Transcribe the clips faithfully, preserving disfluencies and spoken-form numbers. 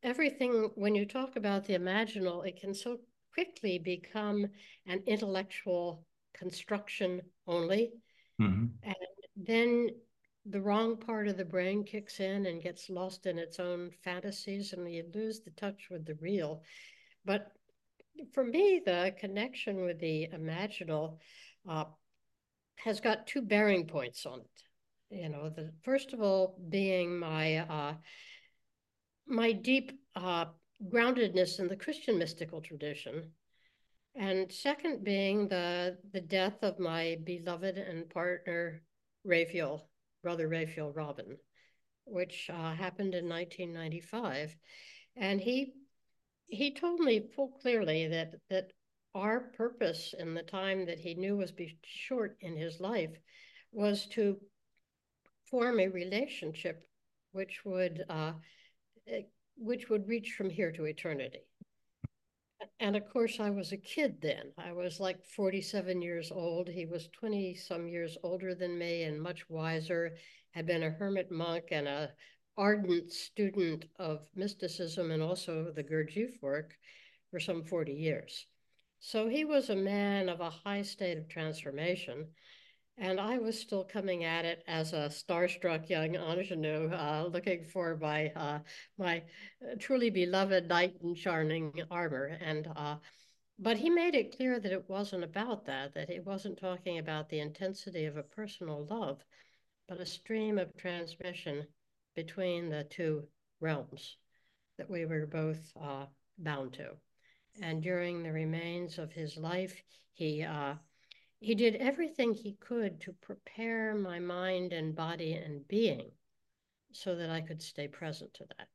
everything, when you talk about the imaginal, it can so quickly become an intellectual construction only. Hmm. And then the wrong part of the brain kicks in and gets lost in its own fantasies, and you lose the touch with the real. But for me, the connection with the imaginal uh, has got two bearing points on it. You know, the first of all being my uh, my deep uh, groundedness in the Christian mystical tradition, and second being the the death of my beloved and partner Raphael, brother Raphael Robin, which uh, happened in nineteen ninety-five, and he he told me full clearly that that our purpose in the time that he knew was be short in his life was to form a relationship which would uh, eh, which would reach from here to eternity. And of course, I was a kid then. I was like forty-seven years old. He was twenty some years older than me and much wiser, had been a hermit monk and a ardent student of mysticism and also the Gurdjieff work for some forty years. So he was a man of a high state of transformation. And I was still coming at it as a starstruck young ingenue, uh, looking for my uh, my uh, truly beloved knight in shining armor. And uh, but he made it clear that it wasn't about that; that he wasn't talking about the intensity of a personal love, but a stream of transmission between the two realms that we were both uh, bound to. And during the remains of his life, he uh, he did everything he could to prepare my mind and body and being so that I could stay present to that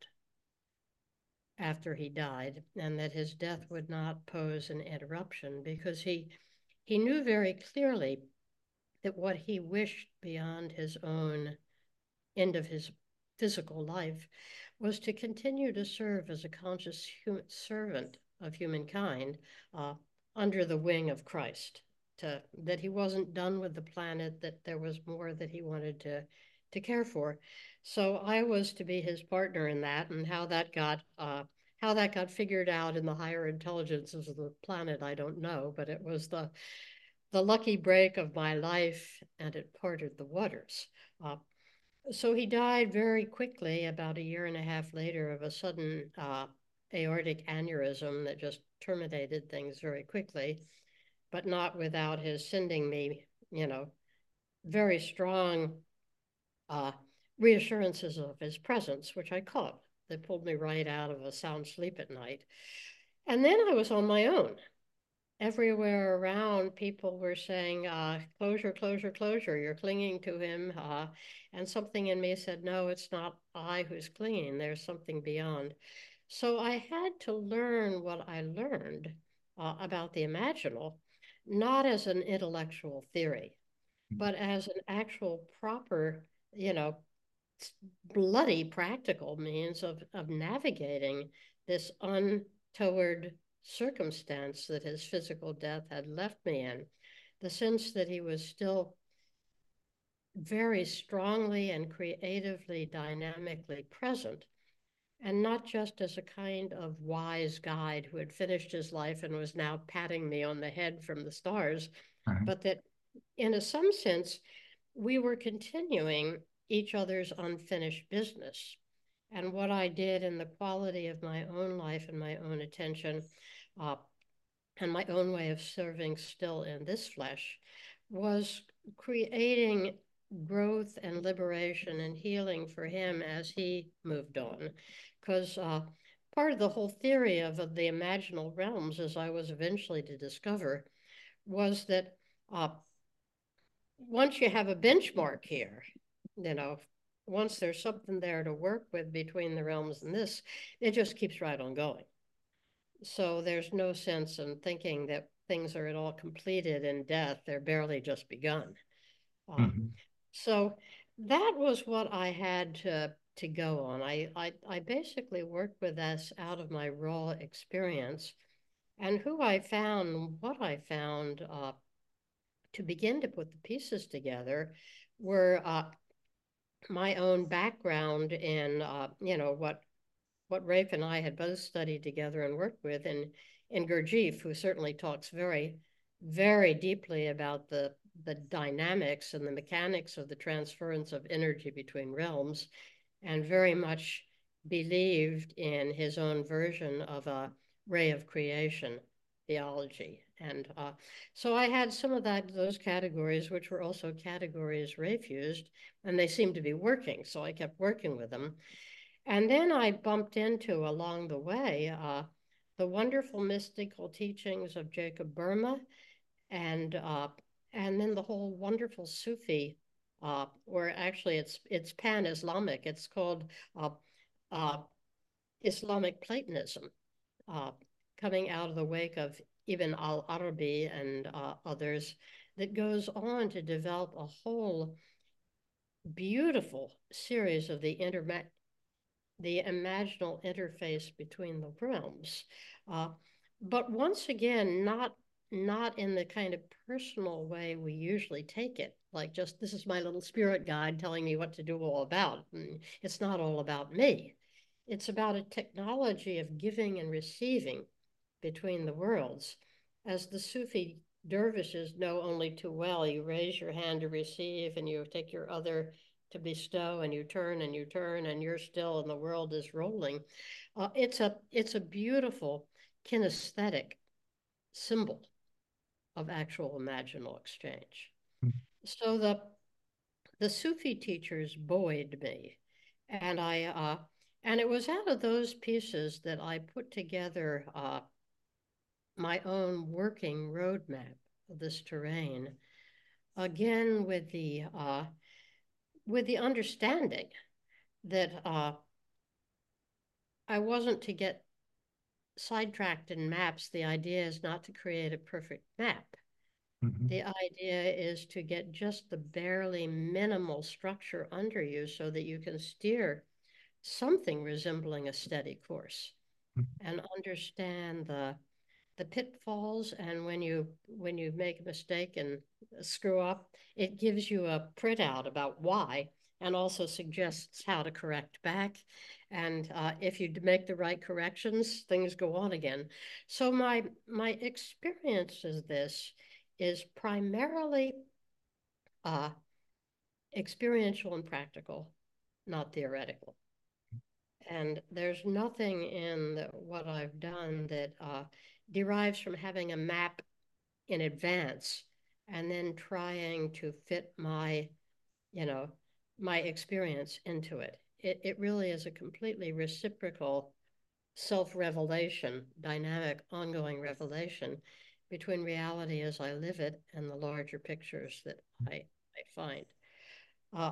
after he died, and that his death would not pose an interruption because he he knew very clearly that what he wished beyond his own end of his physical life was to continue to serve as a conscious human servant of humankind uh, under the wing of Christ. To, that he wasn't done with the planet, that there was more that he wanted to to care for. So I was to be his partner in that, and how that got uh, how that got figured out in the higher intelligences of the planet, I don't know, but it was the the lucky break of my life, and it parted the waters. Uh, so he died very quickly, about a year and a half later, of a sudden uh, aortic aneurysm that just terminated things very quickly, but not without his sending me, you know, very strong uh, reassurances of his presence, which I caught. That pulled me right out of a sound sleep at night. And then I was on my own. Everywhere around, people were saying, uh, closure, closure, closure. You're clinging to him. Uh, and something in me said, no, it's not I who's clinging. There's something beyond. So I had to learn what I learned uh, about the imaginal, not as an intellectual theory, but as an actual proper, you know, bloody practical means of, of navigating this untoward circumstance that his physical death had left me in. The sense that he was still very strongly and creatively, dynamically present, and not just as a kind of wise guide who had finished his life and was now patting me on the head from the stars, Uh-huh. but that in a, some sense, we were continuing each other's unfinished business. And what I did in the quality of my own life and my own attention uh, and my own way of serving still in this flesh was creating growth and liberation and healing for him as he moved on. Because uh, part of the whole theory of, of the imaginal realms, as I was eventually to discover, was that uh, once you have a benchmark here, you know, once there's something there to work with between the realms and this, it just keeps right on going. So there's no sense in thinking that things are at all completed in death. They're barely just begun. Uh, Hmm. so that was what I had to to go on. I, I I basically worked with this out of my raw experience, and who I found, what I found uh, to begin to put the pieces together were uh, my own background in, uh, you know, what what Rafe and I had both studied together and worked with in, in Gurdjieff, who certainly talks very, very deeply about the, the dynamics and the mechanics of the transference of energy between realms, and very much believed in his own version of a ray of creation theology. And uh, so I had some of that, those categories, which were also categories Rafe used, and they seemed to be working. So I kept working with them. And then I bumped into along the way uh, the wonderful mystical teachings of Jacob Burma, and uh, and then the whole wonderful Sufi, uh, or actually it's it's pan-Islamic. It's called uh, uh, Islamic Platonism, uh, coming out of the wake of Ibn al-Arabi and uh, others, that goes on to develop a whole beautiful series of the interma- the imaginal interface between the realms. Uh, but once again, not not in the kind of personal way we usually take it, like just this is my little spirit guide telling me what to do all about. And it's not all about me. It's about a technology of giving and receiving between the worlds. As the Sufi dervishes know only too well, you raise your hand to receive and you take your other to bestow, and you turn and you turn and you're still and the world is rolling. Uh, it's a it's a beautiful kinesthetic symbol of actual imaginal exchange. So the the Sufi teachers buoyed me, and I uh, and it was out of those pieces that I put together uh, my own working roadmap of this terrain. Again, with the uh, with the understanding that uh, I wasn't to get sidetracked in maps. The idea is not to create a perfect map. Mm-hmm. The idea is to get just the barely minimal structure under you so that you can steer something resembling a steady course and understand the the pitfalls. And when you when you make a mistake and screw up, it gives you a printout about why, and also suggests how to correct back. And uh, if you make the right corrections, things go on again. So my my experience of this is primarily uh, experiential and practical, not theoretical. And there's nothing in the, what I've done that uh, derives from having a map in advance and then trying to fit my, you know, my experience into it. It, it really is a completely reciprocal self-revelation, dynamic, ongoing revelation between reality as I live it and the larger pictures that I, I find. Uh,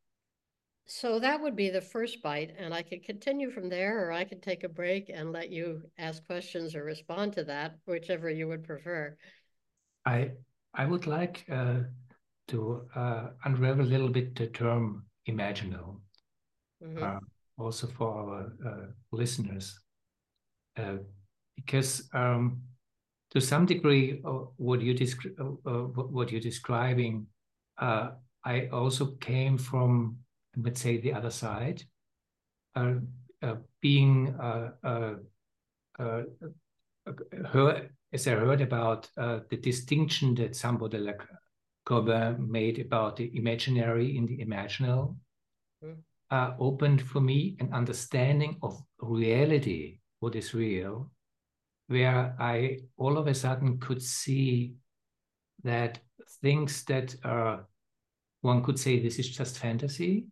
so that would be the first bite, and I could continue from there, or I could take a break and let you ask questions or respond to that, whichever you would prefer. I I would like uh, to uh, unravel a little bit the term imaginal, Mm-hmm. uh, also for our uh, listeners, uh, because um, to some degree, uh, what you descri- uh, uh, what you're describing, uh, I also came from, let's say, the other side, uh, uh, being uh, uh, uh, heard, as I heard about uh, the distinction that Sambo de la Corbin made about the imaginary in the imaginal, Mm-hmm. uh, opened for me an understanding of reality, what is real, where I all of a sudden could see that things that are, one could say this is just fantasy,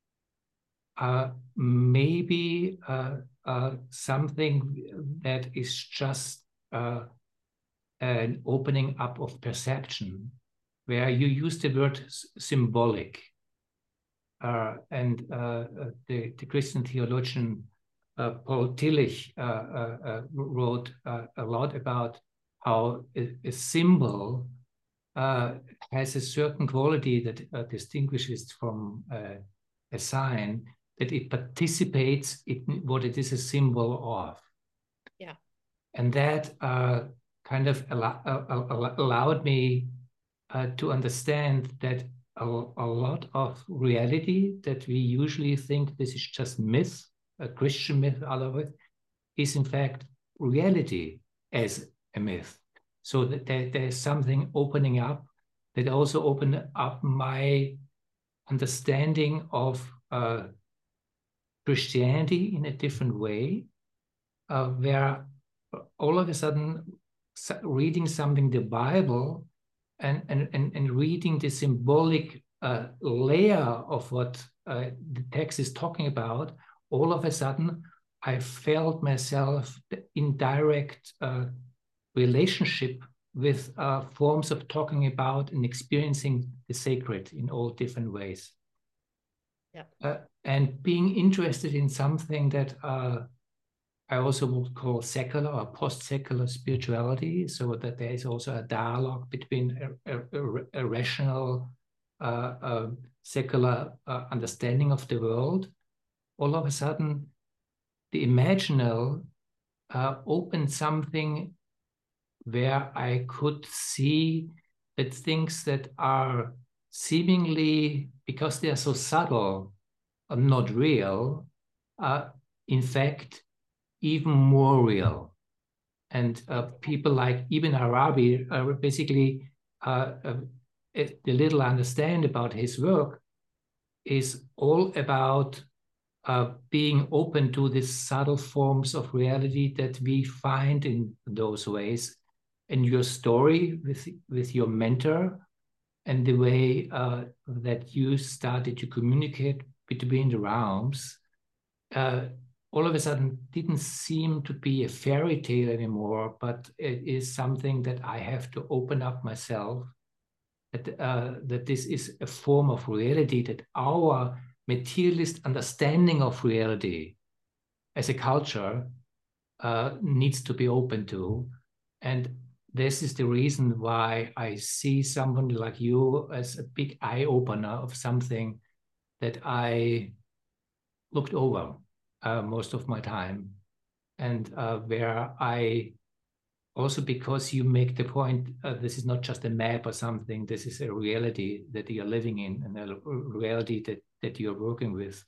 uh, maybe uh, uh, something that is just uh, an opening up of perception, where you use the word symbolic. Uh, and uh, the, the Christian theologian uh, Paul Tillich uh, uh, wrote uh, a lot about how a, a symbol uh, has a certain quality that uh, distinguishes from uh, a sign, that it participates in what it is a symbol of. Yeah. And that uh, kind of allow, uh, allowed me uh, to understand that a, a lot of reality that we usually think this is just myth, a Christian myth out of it, is in fact reality as a myth. So that there, there's something opening up that also opened up my understanding of uh, Christianity in a different way, uh, where all of a sudden reading something, the Bible, and, and, and, and reading the symbolic uh, layer of what uh, the text is talking about, all of a sudden I felt myself in direct uh, relationship with uh, forms of talking about and experiencing the sacred in all different ways. Yeah. Uh, and being interested in something that uh, I also would call secular or post-secular spirituality, so that there is also a dialogue between a, a, a, a rational, uh, uh, secular uh, understanding of the world. All of a sudden, the imaginal uh, opened something where I could see that things that are seemingly, because they are so subtle, are not real, are in fact even more real. And uh, people like Ibn Arabi are basically, uh, uh, the little I understand about his work is all about uh, being open to these subtle forms of reality that we find in those ways. And your story with, with your mentor and the way uh, that you started to communicate between the realms, uh, all of a sudden didn't seem to be a fairy tale anymore, but it is something that I have to open up myself, that, uh, that this is a form of reality, that our materialist understanding of reality as a culture uh, needs to be open to. And this is the reason why I see someone like you as a big eye-opener of something that I looked over uh, most of my time. And uh, where I also, because you make the point, uh, this is not just a map or something, this is a reality that you're living in and a reality that, that you're working with,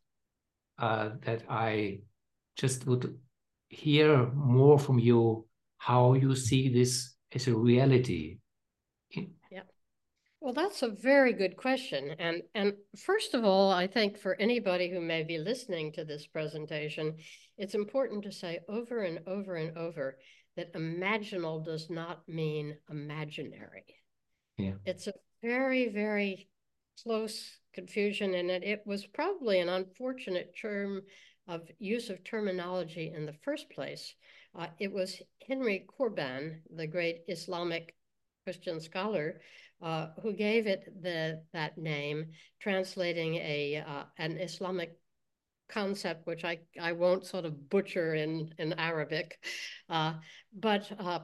uh, that I just would hear more from you how you see this as a reality. Yeah. Well, that's a very good question. And, and first of all, I think for anybody who may be listening to this presentation, it's important to say over and over and over that imaginal does not mean imaginary. Yeah. It's a very, very close confusion, and it, it was probably an unfortunate term of use of terminology in the first place. Uh, it was Henry Corbin, the great Islamic Christian scholar, uh, who gave it the that name, translating a uh, an Islamic concept, which I, I won't sort of butcher in, in Arabic. Uh, but uh,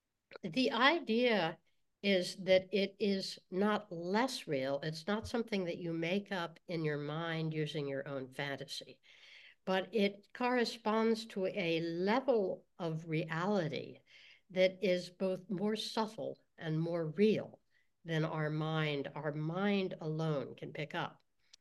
the idea is that it is not less real. It's not something that you make up in your mind using your own fantasy, but it corresponds to a level of reality that is both more subtle and more real than our mind, our mind alone can pick up.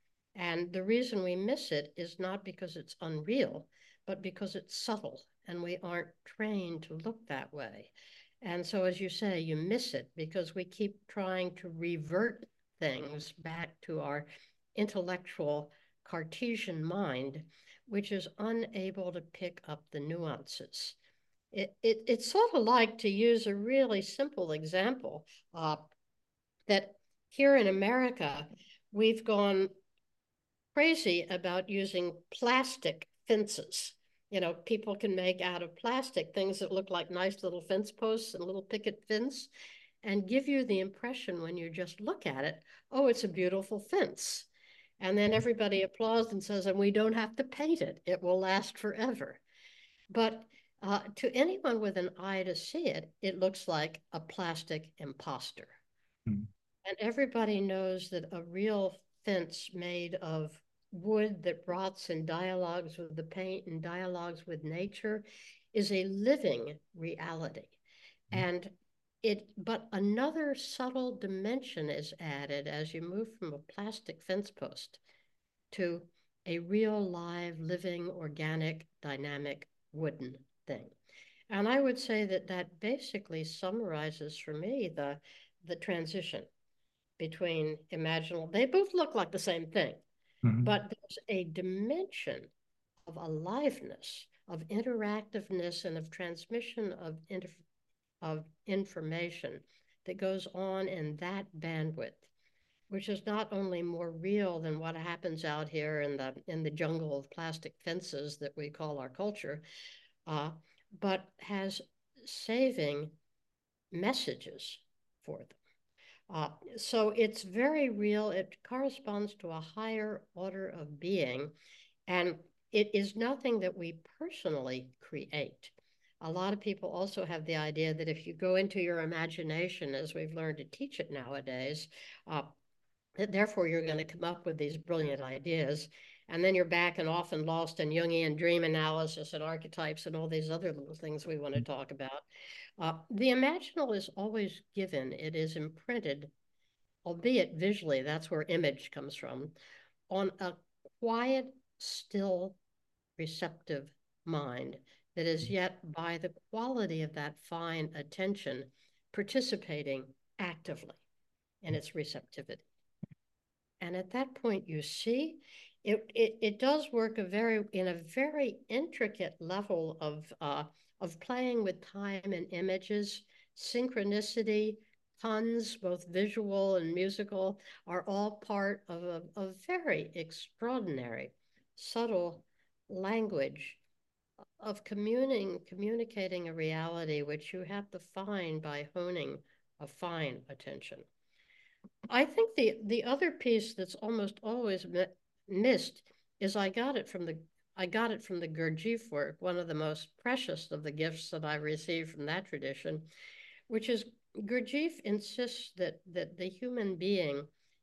And the reason we miss it is not because it's unreal, but because it's subtle and we aren't trained to look that way. And so, as you say, you miss it because we keep trying to revert things back to our intellectual Cartesian mind, which is unable to pick up the nuances. It, it, it's sort of like, to use a really simple example, uh, that here in America, we've gone crazy about using plastic fences. You know, people can make out of plastic things that look like nice little fence posts and little picket fence and give you the impression when you just look at it, oh, it's a beautiful fence. And then everybody applauds and says, and we don't have to paint it. It will last forever. But uh, to anyone with an eye to see it, it looks like a plastic imposter. Mm. And everybody knows that a real fence made of wood that rots and dialogues with the paint and dialogues with nature is a living reality. And it, but another subtle dimension is added as you move from a plastic fence post to a real, live, living, organic, dynamic, wooden thing. And I would say that that basically summarizes for me the, the transition between imaginal. They both look like the same thing, mm-hmm. but there's a dimension of aliveness, of interactiveness, and of transmission of, inf of information that goes on in that bandwidth, which is not only more real than what happens out here in the in the jungle of plastic fences that we call our culture, uh, but has saving messages for them. Uh, so it's very real. It corresponds to a higher order of being, and it is nothing that we personally create. A lot of people also have the idea that if you go into your imagination, as we've learned to teach it nowadays, uh, that therefore you're going to come up with these brilliant ideas. And then you're back and often lost in Jungian dream analysis and archetypes and all these other little things we want to talk about. Uh, the imaginal is always given. It is imprinted, albeit visually, that's where image comes from, on a quiet, still, receptive mind that is yet, by the quality of that fine attention, participating actively in its receptivity. And at that point, you see, it, it, it does work a very in a very intricate level of, uh, of playing with time and images. Synchronicity, puns, both visual and musical, are all part of a, a very extraordinary, subtle language of communing, communicating a reality which you have to find by honing a fine attention. I think the, the other piece that's almost always missed is I got it from the I got it from the Gurdjieff work, one of the most precious of the gifts that I've received from that tradition, which is Gurdjieff insists that, that the human being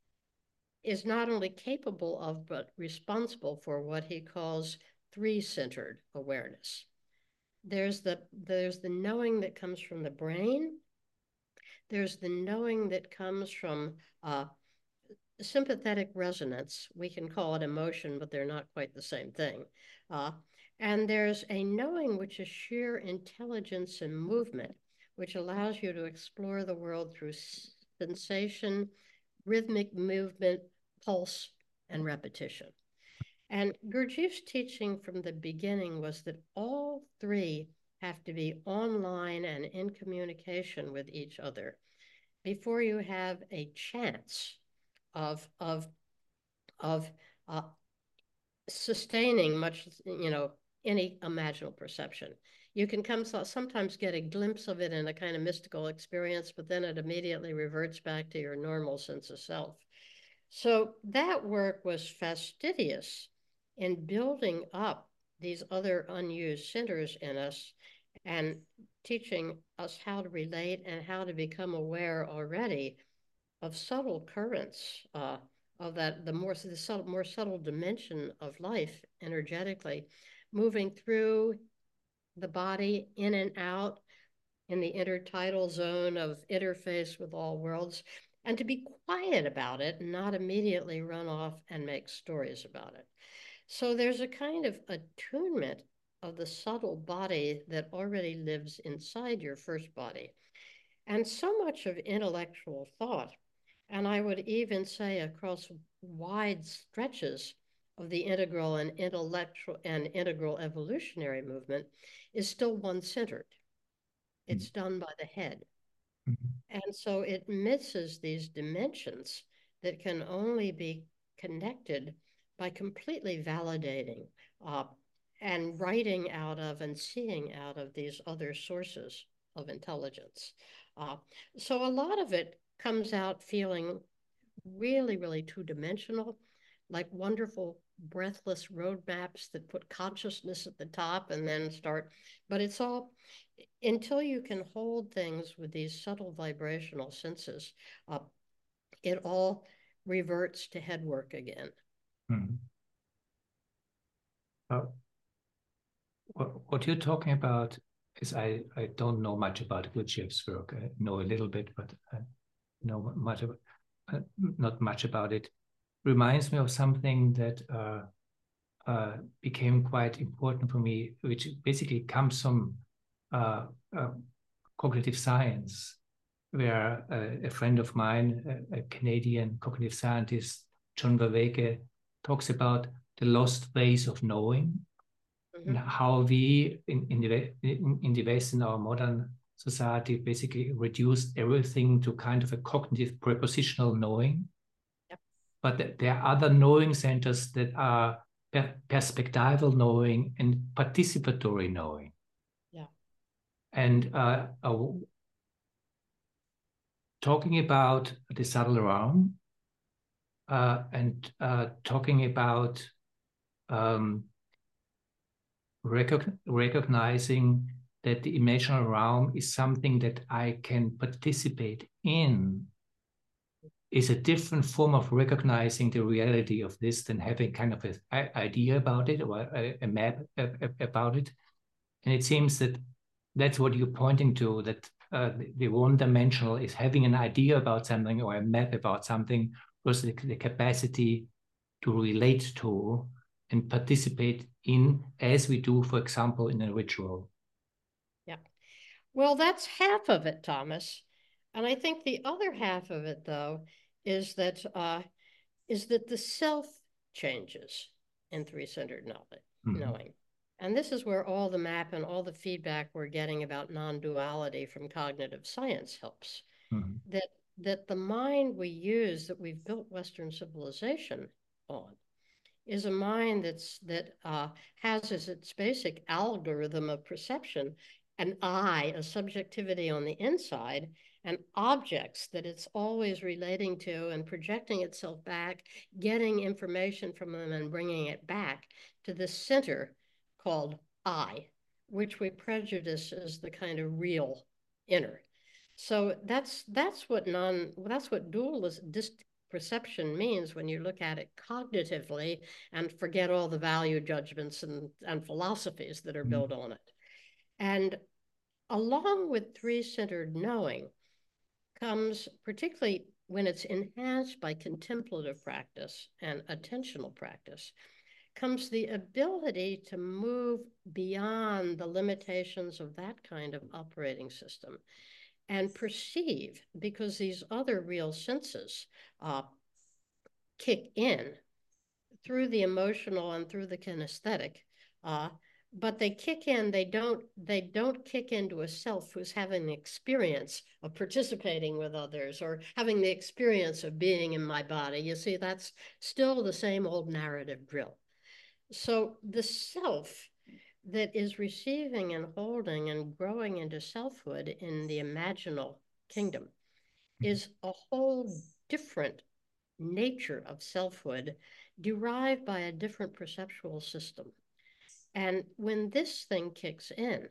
is not only capable of, but responsible for what he calls three-centered awareness. There's the, there's the knowing that comes from the brain. There's the knowing that comes from uh, sympathetic resonance. We can call it emotion, but they're not quite the same thing. Uh, and there's a knowing which is sheer intelligence and movement, which allows you to explore the world through sensation, rhythmic movement, pulse, and repetition. And Gurdjieff's teaching from the beginning was that all three have to be online and in communication with each other before you have a chance of, of, of uh, sustaining much, you know, any imaginal perception. You can come sometimes get a glimpse of it in a kind of mystical experience, but then it immediately reverts back to your normal sense of self. So that work was fastidious in building up these other unused centers in us and teaching us how to relate and how to become aware already of subtle currents uh, of that, the more, the subtle, more subtle dimension of life energetically, moving through the body, in and out, in the intertidal zone of interface with all worlds, and to be quiet about it and not immediately run off and make stories about it. So there's a kind of attunement of the subtle body that already lives inside your first body. And so much of intellectual thought, and I would even say across wide stretches of the integral and intellectual and integral evolutionary movement, is still one-centered. It's mm-hmm. done by the head. Mm-hmm. And so it misses these dimensions that can only be connected by completely validating uh, and writing out of and seeing out of these other sources of intelligence. Uh, so a lot of it comes out feeling really, really two-dimensional, like wonderful breathless roadmaps that put consciousness at the top and then start, but it's all, until you can hold things with these subtle vibrational senses, uh, it all reverts to head work again. Mm-hmm. uh, what, what you're talking about is, I, I don't know much about Gurdjieff's work. I know a little bit, but I know much about, uh, not much about it. Reminds me of something that uh, uh, became quite important for me, which basically comes from uh, uh, cognitive science, where uh, a friend of mine, a, a Canadian cognitive scientist, John Vervaeke, talks about the lost ways of knowing, mm-hmm. and how we in, in, the, in, in the West, in our modern society, basically reduced everything to kind of a cognitive prepositional knowing. Yep. But th there are other knowing centers that are per perspectival knowing and participatory knowing. Yeah. And uh, uh, talking about the subtle realm uh, and uh, talking about um, recog recognizing that the imaginal realm is something that I can participate in is a different form of recognizing the reality of this than having kind of an idea about it or a, a map about it. And it seems that that's what you're pointing to, that uh, the, the one-dimensional is having an idea about something or a map about something versus the, the capacity to relate to and participate in, as we do, for example, in a ritual. Yeah. Well, that's half of it, Thomas. And I think the other half of it, though, is that uh, is that the self changes in three-centered knowledge, mm-hmm. knowing. And this is where all the map and all the feedback we're getting about non-duality from cognitive science helps. Mm-hmm. That that the mind we use, that we've built Western civilization on, is a mind that's that uh, has as its basic algorithm of perception an I, a subjectivity on the inside, and objects that it's always relating to and projecting itself back, getting information from them and bringing it back to the center called I, which we prejudice as the kind of real inner. So that's that's what non that's what dualist dis perception means when you look at it cognitively and forget all the value judgments and, and philosophies that are mm-hmm. built on it. And along with three-centered knowing comes, particularly when it's enhanced by contemplative practice and attentional practice, comes the ability to move beyond the limitations of that kind of operating system and perceive, because these other real senses uh, kick in through the emotional and through the kinesthetic, uh, but they kick in, they don't, they don't kick into a self who's having the experience of participating with others or having the experience of being in my body. You see, that's still the same old narrative drill. So the self that is receiving and holding and growing into selfhood in the imaginal kingdom is a whole different nature of selfhood derived by a different perceptual system. And when this thing kicks in,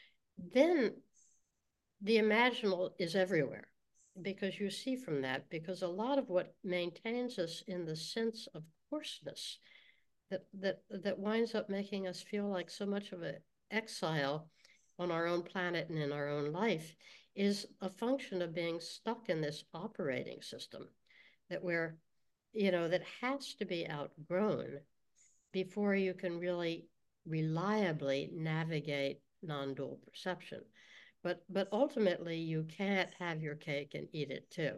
then the imaginal is everywhere, because you see from that, because a lot of what maintains us in the sense of coarseness that, that, that winds up making us feel like so much of an exile on our own planet and in our own life is a function of being stuck in this operating system that we're, you know, that has to be outgrown before you can really reliably navigate non-dual perception. But, but ultimately, you can't have your cake and eat it too.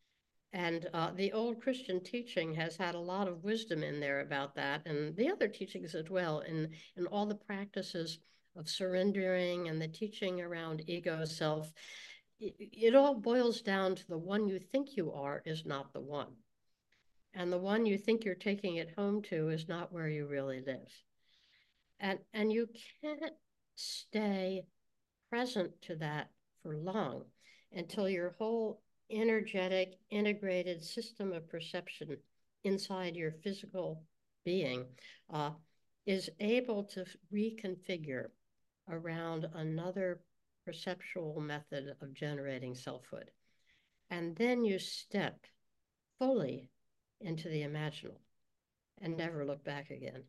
And uh, the old Christian teaching has had a lot of wisdom in there about that, and the other teachings as well, in, in all the practices of surrendering and the teaching around ego self. It, it all boils down to the one you think you are is not the one. And the one you think you're taking it home to is not where you really live. And, and you can't stay present to that for long until your whole energetic, integrated system of perception inside your physical being uh, is able to reconfigure around another perceptual method of generating selfhood. And then you step fully into the imaginal and never look back again.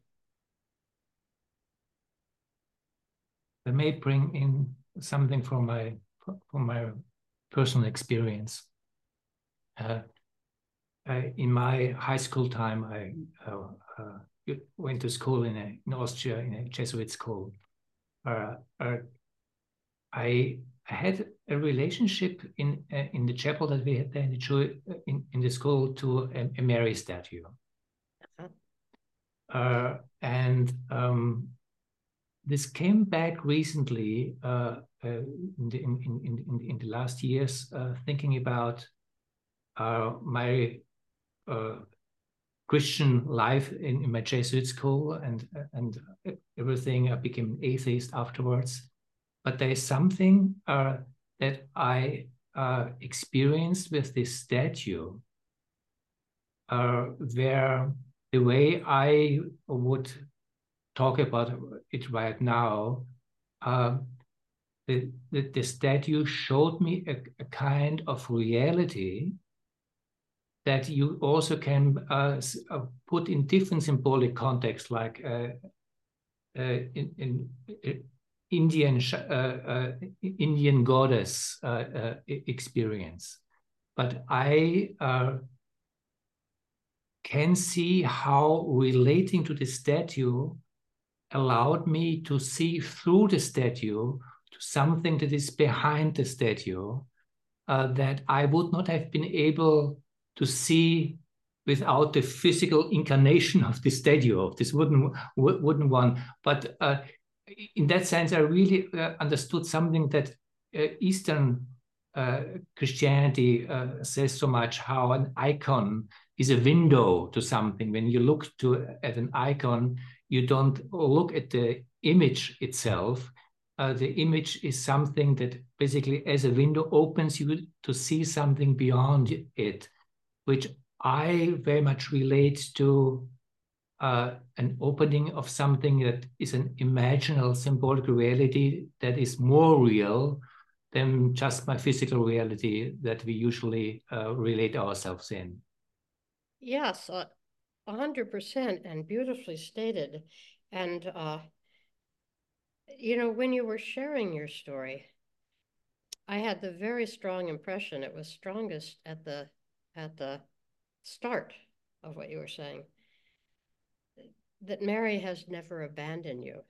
I may bring in something from my from my personal experience. Uh, I, in my high school time, I uh, uh, went to school in, a, in Austria in a Jesuit school. Uh, uh, I, I had a relationship in uh, in the chapel that we had there in the, Jew, in, in the school to a, a Mary statue. Uh-huh. Uh, and um, this came back recently uh, uh, in, the, in, in, in, in the last years, uh, thinking about uh, my uh, Christian life in, in my Jesuit school and, and everything. I became an atheist afterwards. But there is something uh, that I uh, experienced with this statue uh, where the way I would talk about it right now, uh, the, the, the statue showed me a, a kind of reality that you also can uh, uh, put in different symbolic contexts, like uh, uh, in, in, in Indian uh, uh, Indian goddess uh, uh, experience. But I uh, can see how relating to the statue allowed me to see through the statue to something that is behind the statue uh, that I would not have been able to see without the physical incarnation of the statue, of this wooden, wooden one. But uh, in that sense, I really uh, understood something that uh, Eastern uh, Christianity uh, says so much, how an icon is a window to something. When you look to at an icon, you don't look at the image itself. Uh, the image is something that basically, as a window, opens you to see something beyond it, which I very much relate to uh, an opening of something that is an imaginal symbolic reality that is more real than just my physical reality that we usually uh, relate ourselves in. Yes, a uh, hundred percent, and beautifully stated. And uh, you know, when you were sharing your story, I had the very strong impression it was strongest at the at the start of what you were saying, that Mary has never abandoned you,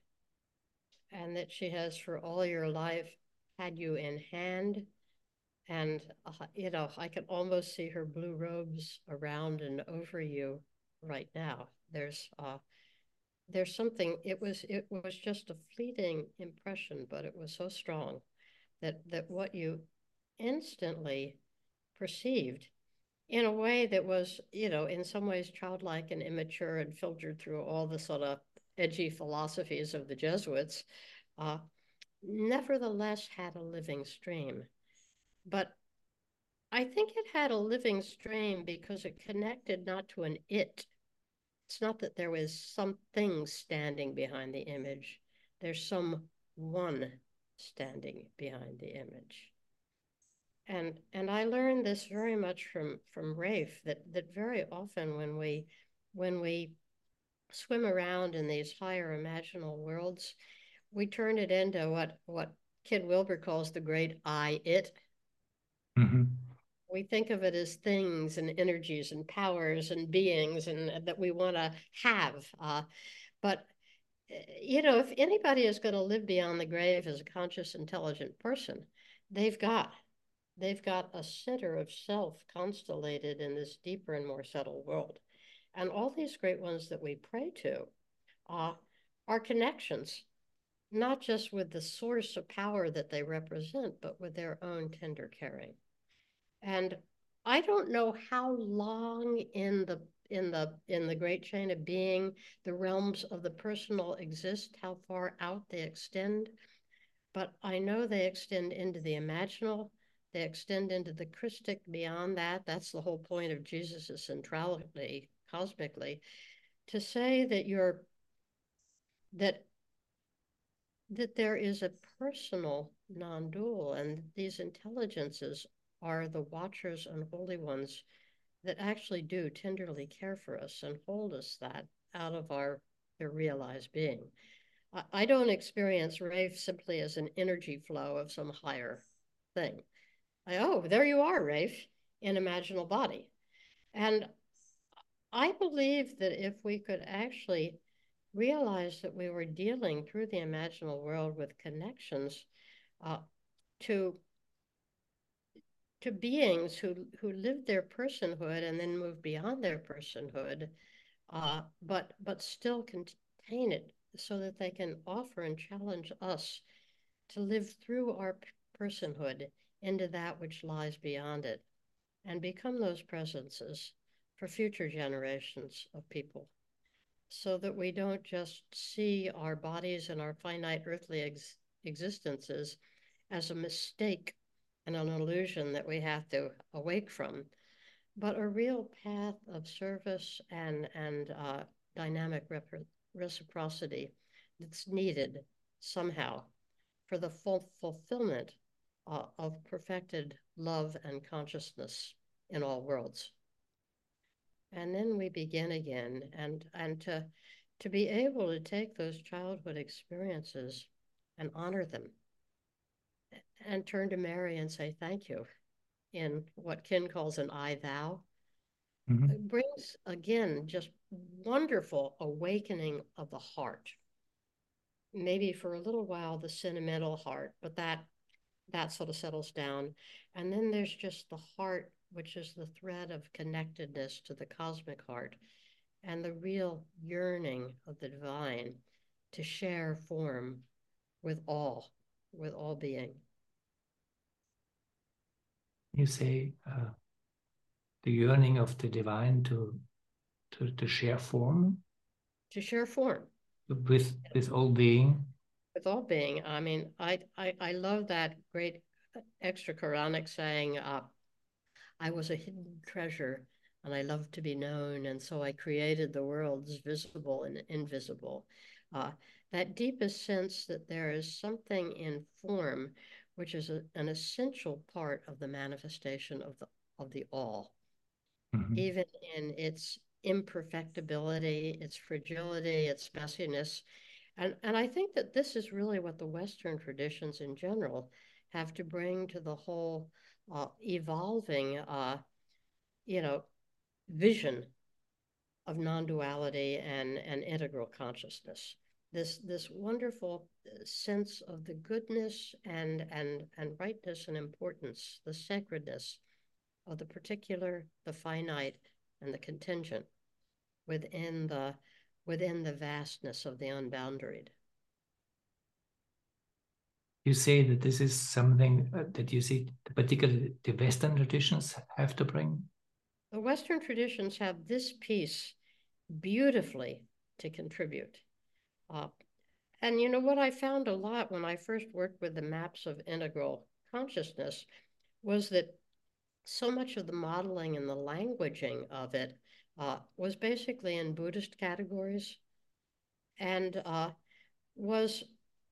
and that she has for all your life had you in hand. And uh, you know, I can almost see her blue robes around and over you right now. There's uh there's something, it was it was just a fleeting impression, but it was so strong that that what you instantly perceived in a way that was, you know, in some ways childlike and immature and filtered through all the sort of edgy philosophies of the Jesuits, uh, nevertheless had a living stream. But I think it had a living stream because it connected not to an it. It's not that there was something standing behind the image. There's some one standing behind the image. And and I learned this very much from from Rafe, that that very often when we when we swim around in these higher imaginal worlds, we turn it into what what Kid Wilber calls the great I it. Mm-hmm. We think of it as things and energies and powers and beings and that we want to have. Uh, but, you know, if anybody is going to live beyond the grave as a conscious, intelligent person, they've got, they've got a center of self constellated in this deeper and more subtle world. And all these great ones that we pray to uh, are connections, not just with the source of power that they represent, but with their own tender caring. And I don't know how long in the in the in the great chain of being the realms of the personal exist, how far out they extend, but I know they extend into the imaginal, they extend into the Christic beyond that. That's the whole point of Jesus' centrality cosmically, to say that you're that that there is a personal non-dual, and these intelligences are the watchers and holy ones that actually do tenderly care for us and hold us that out of our, their realized being. I, I don't experience Rafe simply as an energy flow of some higher thing. I, oh, there you are, Rafe, in imaginal body. And I believe that if we could actually realize that we were dealing through the imaginal world with connections uh, to to beings who who live their personhood and then move beyond their personhood, uh, but but still contain it so that they can offer and challenge us to live through our personhood into that which lies beyond it and become those presences for future generations of people so that we don't just see our bodies and our finite earthly ex existences as a mistake and an illusion that we have to awake from, but a real path of service and, and uh, dynamic reciprocity that's needed somehow for the full fulfillment uh, of perfected love and consciousness in all worlds. And then we begin again, and and to to be able to take those childhood experiences and honor them and turn to Mary and say thank you in what Kin calls an I thou. Mm-hmm. It brings again just wonderful awakening of the heart. Maybe for a little while the sentimental heart, but that that sort of settles down. And then there's just the heart, which is the thread of connectedness to the cosmic heart and the real yearning of the divine to share form with all, with all being. You say uh, the yearning of the divine to to, to share form To share form with with all being. with all being. I mean, I I, I love that great extra Quranic saying, uh, I was a hidden treasure and I loved to be known, and so I created the worlds visible and invisible. Uh, that deepest sense that there is something in form which is a, an essential part of the manifestation of the of the all, Mm-hmm. even in its imperfectibility, its fragility, its messiness. And, and I think that this is really what the Western traditions in general have to bring to the whole uh, evolving, uh, you know, vision of non-duality and, and integral consciousness. This, this wonderful sense of the goodness and, and, and rightness and importance, the sacredness of the particular, the finite, and the contingent within the, within the vastness of the unboundaried. You say that this is something uh, that you see, particularly the Western traditions have to bring? The Western traditions have this piece beautifully to contribute. Uh, and you know what I found a lot when I first worked with the maps of integral consciousness was that so much of the modeling and the languaging of it uh, was basically in Buddhist categories and uh, was,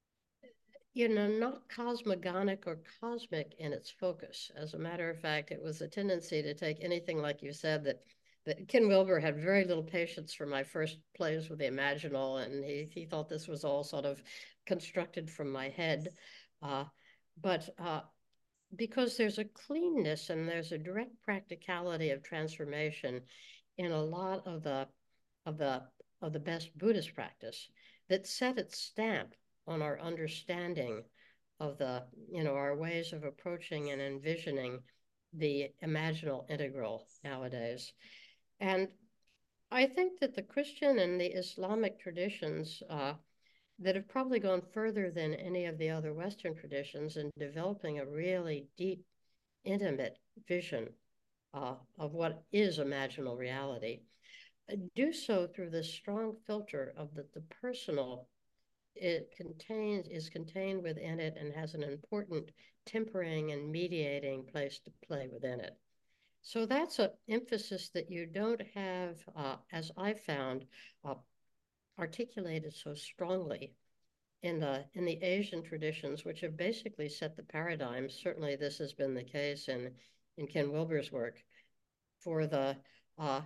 you know, not cosmogonic or cosmic in its focus. As a matter of fact, it was a tendency to take anything, like you said, that that Ken Wilber had very little patience for my first plays with the Imaginal, and he, he thought this was all sort of constructed from my head. Uh, but uh, because there's a cleanness and there's a direct practicality of transformation in a lot of the of the of the best Buddhist practice that set its stamp on our understanding of the, you know, our ways of approaching and envisioning the imaginal integral nowadays. And I think that the Christian and the Islamic traditions uh, that have probably gone further than any of the other Western traditions in developing a really deep, intimate vision uh, of what is imaginal reality, do so through this strong filter of that the personal it contains is contained within it and has an important tempering and mediating place to play within it. So that's an emphasis that you don't have, uh, as I found, uh, articulated so strongly in the in the Asian traditions, which have basically set the paradigm. Certainly, this has been the case in in Ken Wilber's work for the uh,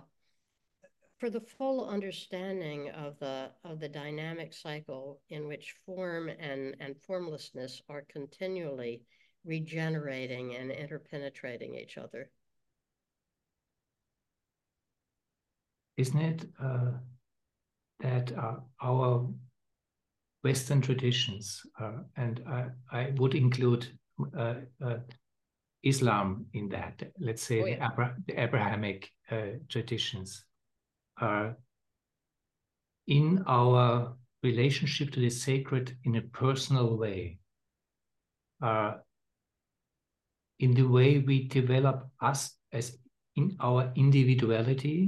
for the full understanding of the of the dynamic cycle in which form and and formlessness are continually regenerating and interpenetrating each other. isn't it, uh, that uh, our Western traditions, uh, and I, I would include uh, uh, Islam in that, let's say Oh, the, yeah. Abra the Abrahamic uh, traditions, are in our relationship to the sacred in a personal way, uh, in the way we develop us as in our individuality,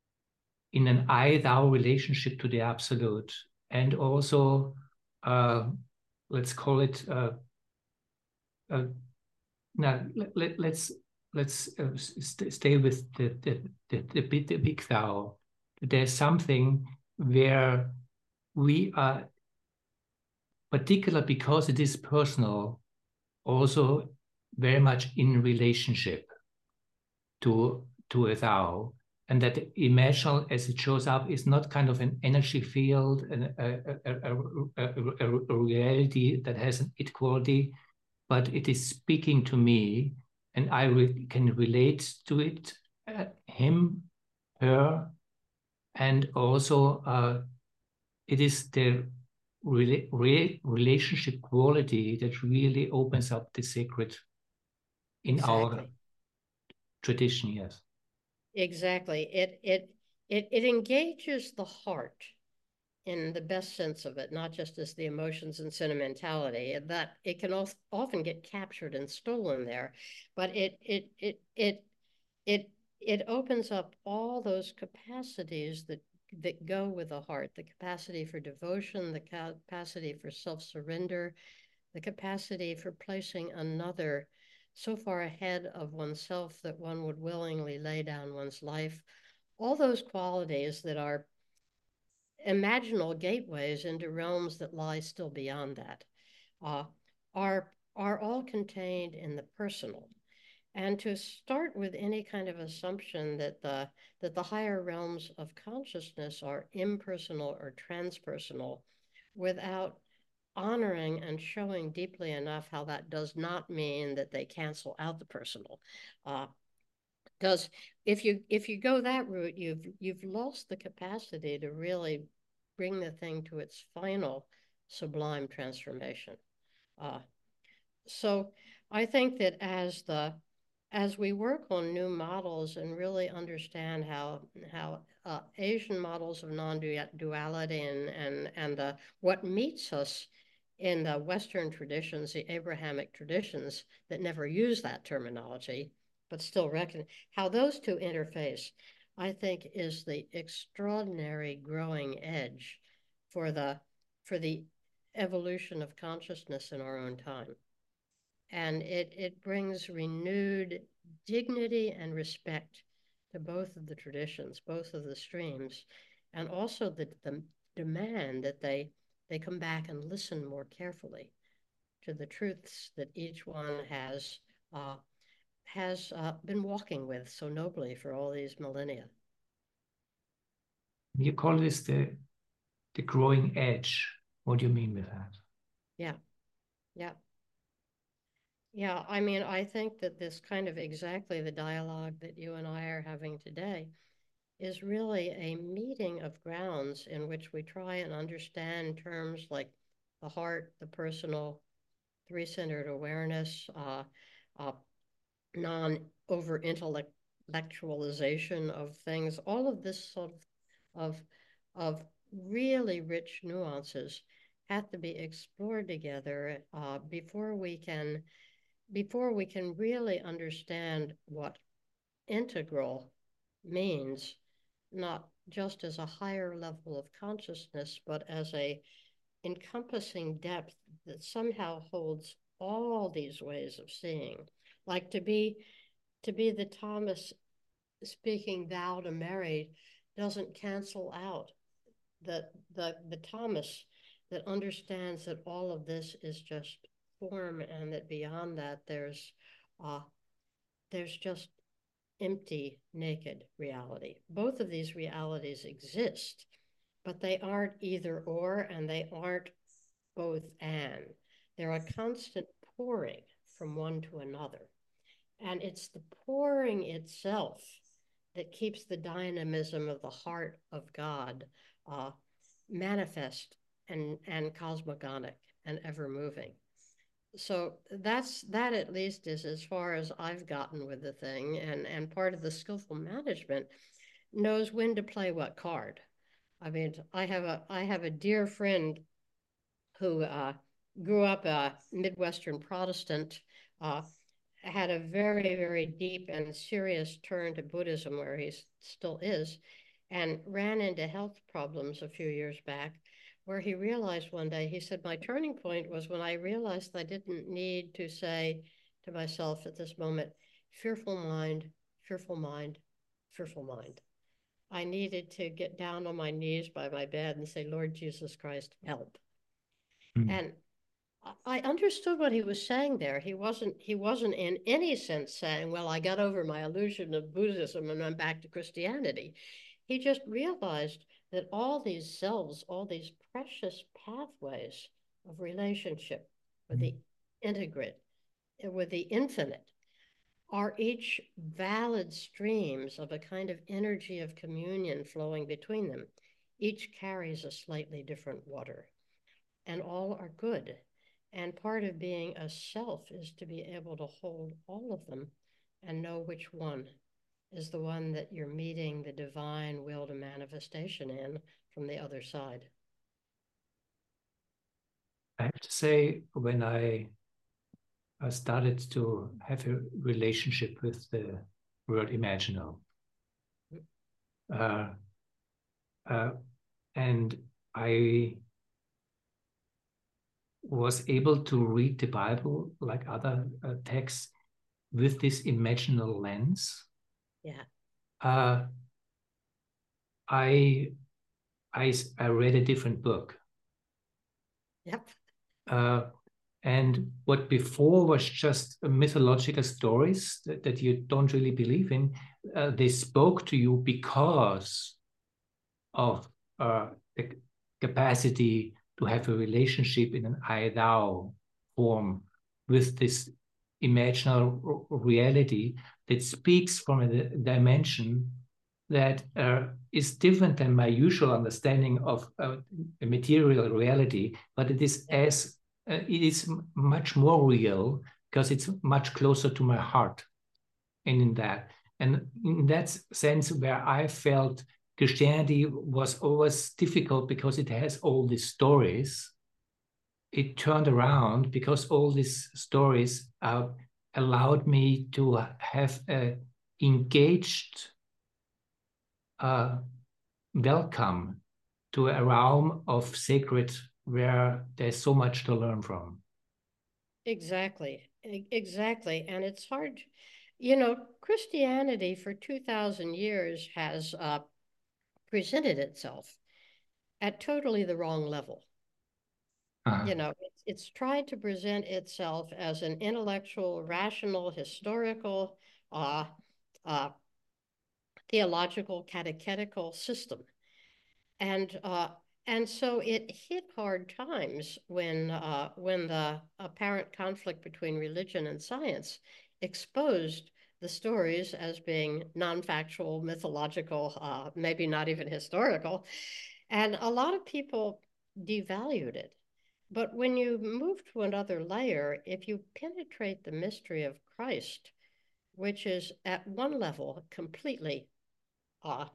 in an I-thou relationship to the absolute, and also, uh, let's call it, uh, uh, now let, let, let's let's uh, st stay with the the, the, the, big, the big thou. There's something where we are, particular because it is personal, also very much in relationship to, to a thou. And that imaginal, as it shows up, is not kind of an energy field, and a, a, a, a, a reality that has an it quality, but it is speaking to me, and I re can relate to it, uh, him, her, and also uh, it is the rela re relationship quality that really opens up the sacred in Exactly. our tradition. Yes. Exactly. It it it it engages the heart in the best sense of it, not just as the emotions and sentimentality. That it can often get captured and stolen there, but it it it it it it opens up all those capacities that that go with the heart, the capacity for devotion, the capacity for self-surrender, the capacity for placing another so far ahead of oneself that one would willingly lay down one's life. All those qualities that are imaginal gateways into realms that lie still beyond that uh, are, are all contained in the personal. And to start with any kind of assumption that the, that the higher realms of consciousness are impersonal or transpersonal without honoring and showing deeply enough how that does not mean that they cancel out the personal. Uh, because if you if you go that route, you've you've lost the capacity to really bring the thing to its final sublime transformation. Uh, so I think that as the as we work on new models and really understand how how uh, Asian models of non-duality and and and uh, what meets us in the Western traditions, the Abrahamic traditions that never use that terminology, but still reckon how those two interface, I think is the extraordinary growing edge for the for the evolution of consciousness in our own time. And it, it brings renewed dignity and respect to both of the traditions, both of the streams, and also the, the demand that they, they come back and listen more carefully to the truths that each one has, uh, has uh, been walking with so nobly for all these millennia. You call this the, the growing edge. What do you mean with that? Yeah, yeah. Yeah, I mean, I think that this kind of exactly the dialogue that you and I are having today is really a meeting of grounds in which we try and understand terms like the heart, the personal, three-centered awareness, uh, uh, non-over intellectualization of things, all of this sort of, of, of really rich nuances have to be explored together uh, before we can before we can really understand what integral means, not just as a higher level of consciousness, but as a encompassing depth that somehow holds all these ways of seeing. Like to be to be the Thomas speaking thou to Mary doesn't cancel out the the the Thomas that understands that all of this is just form and that beyond that there's uh, there's just empty, naked reality. Both of these realities exist, but they aren't either or, and they aren't both and. They're a constant pouring from one to another. And it's the pouring itself that keeps the dynamism of the heart of God uh, manifest and, and cosmogonic and ever moving. So that's that at least is as far as I've gotten with the thing. And, and part of the skillful management knows when to play what card. I mean, I have a I have a dear friend who uh, grew up a Midwestern Protestant, uh, had a very, very deep and serious turn to Buddhism, where he still is, and ran into health problems a few years back, where he realized one day, he said, my turning point was when I realized I didn't need to say to myself at this moment, fearful mind, fearful mind, fearful mind. I needed to get down on my knees by my bed and say, Lord Jesus Christ, help. Mm. And I understood what he was saying there. He wasn't, he wasn't in any sense saying, well, I got over my illusion of Buddhism and I'm back to Christianity. He just realized that all these selves, all these precious pathways of relationship with the integrate, with the infinite, are each valid streams of a kind of energy of communion flowing between them. Each carries a slightly different water, and all are good. And part of being a self is to be able to hold all of them and know which one is the one that you're meeting the divine will to manifestation in from the other side. I have to say, when I, I started to have a relationship with the word imaginal, uh, uh, and I was able to read the Bible like other uh, texts with this imaginal lens. Yeah. Uh, I, I, I read a different book. Yep. Uh, and what before was just mythological stories that, that you don't really believe in, uh, they spoke to you because of uh, the capacity to have a relationship in an I-thou form with this imaginal reality that speaks from a dimension that uh, is different than my usual understanding of uh, a material reality, but it is as uh, it is much more real because it's much closer to my heart. And in that, and in that sense, where I felt Christianity was always difficult because it has all these stories, it turned around because all these stories uh, allowed me to have a engaged uh, welcome to a realm of sacred where there's so much to learn from. Exactly, exactly. And it's hard, you know, Christianity for two thousand years has uh, presented itself at totally the wrong level. Uh-huh. You know, it's, it's tried to present itself as an intellectual, rational, historical, uh, uh, theological, catechetical system. And uh, and so it hit hard times when uh, when the apparent conflict between religion and science exposed the stories as being non-factual, mythological, uh, maybe not even historical. And a lot of people devalued it. But when you move to another layer, if you penetrate the mystery of Christ, which is at one level completely uh,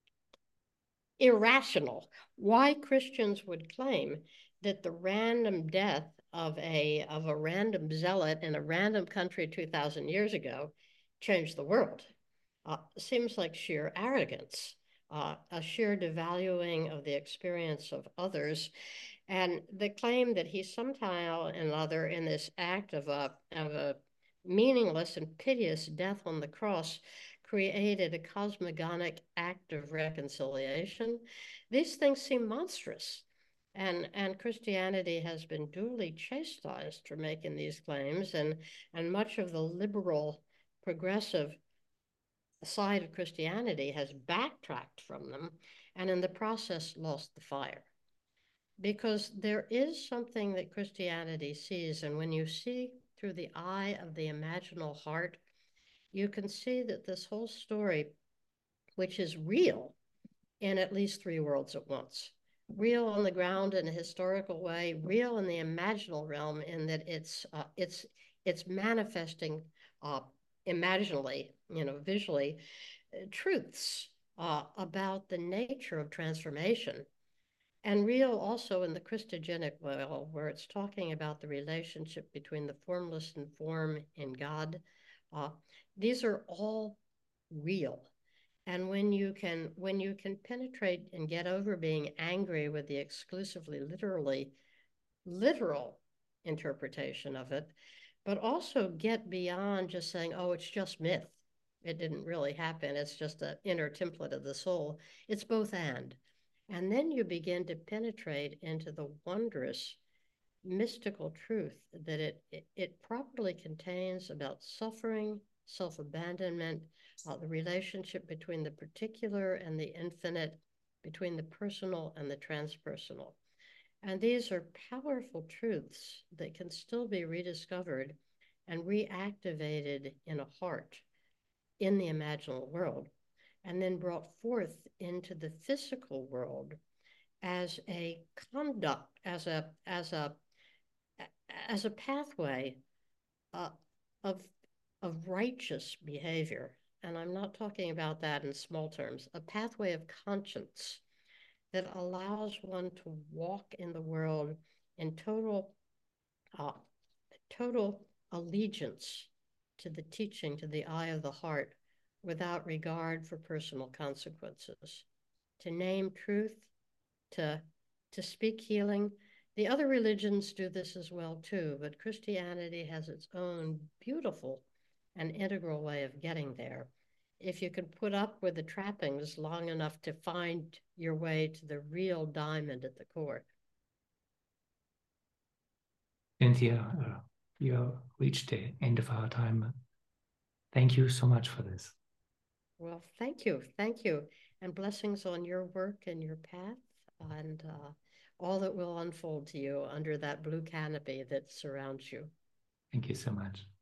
irrational, why Christians would claim that the random death of a of a random zealot in a random country two thousand years ago changed the world. Uh, seems like sheer arrogance, uh, a sheer devaluing of the experience of others, and the claim that he somehow or another in this act of a of a meaningless and piteous death on the cross created a cosmogonic act of reconciliation. These things seem monstrous. And, and Christianity has been duly chastised for making these claims, and, and much of the liberal, progressive side of Christianity has backtracked from them and in the process lost the fire. Because there is something that Christianity sees, and when you see through the eye of the imaginal heart, you can see that this whole story which is real in at least three worlds at once. Real on the ground in a historical way, real in the imaginal realm in that it's uh, it's it's manifesting uh, imaginally, you know, visually, uh, truths uh, about the nature of transformation. And real also in the Christogenic world, where it's talking about the relationship between the formless and form in God. Uh, these are all real. And when you can when you can penetrate and get over being angry with the exclusively literally literal interpretation of it, but also get beyond just saying, oh, it's just myth. It didn't really happen. It's just an inner template of the soul. It's both and. And then you begin to penetrate into the wondrous mystical truth that it, it, it properly contains about suffering, self-abandonment, uh, the relationship between the particular and the infinite, between the personal and the transpersonal. And these are powerful truths that can still be rediscovered and reactivated in a heart in the imaginal world, and then brought forth into the physical world as a conduct, as a as a as a pathway uh, of of righteous behavior. And I'm not talking about that in small terms, a pathway of conscience that allows one to walk in the world in total uh, total allegiance to the teaching, to the eye of the heart, without regard for personal consequences. To name truth, to, to speak healing. The other religions do this as well too, but Christianity has its own beautiful and integral way of getting there. If you can put up with the trappings long enough to find your way to the real diamond at the core. Cynthia, uh, you reached the end of our time. Thank you so much for this. Well, thank you. Thank you. And blessings on your work and your path and uh, all that will unfold to you under that blue canopy that surrounds you. Thank you so much.